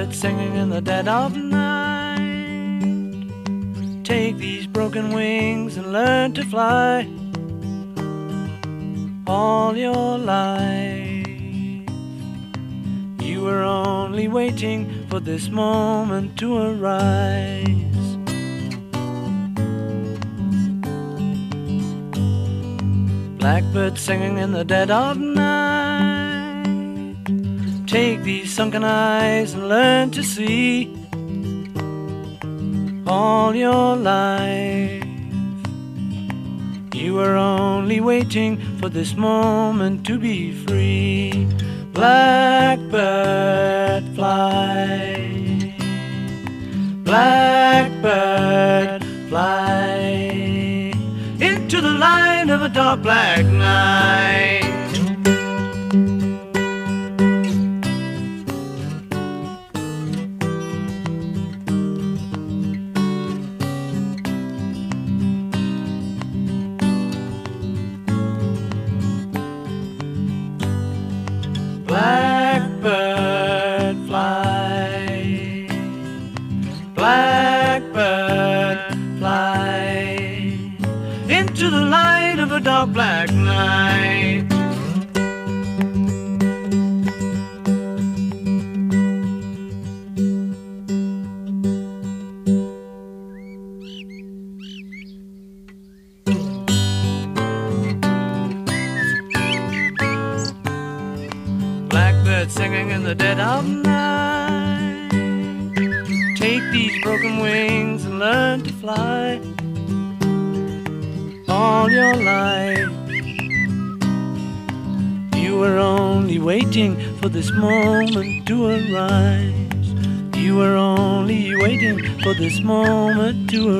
Blackbird singing in the dead of night. Take these broken wings and learn to fly. All your life you were only waiting for this moment to arise. Blackbird singing in the dead of night. Take these sunken eyes and learn to see. All your life you were only waiting for this moment to be free. Blackbird fly, blackbird fly into the light of a dark black night. Blackbird fly, blackbird fly into the light of a dark black night. Blackbird singing in the dead of night. Take these broken wings and learn to fly. All your life you were only waiting for this moment to arise. You were only waiting for this moment to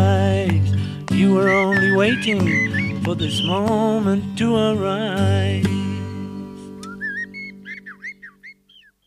arise. You were only waiting for this moment to arise.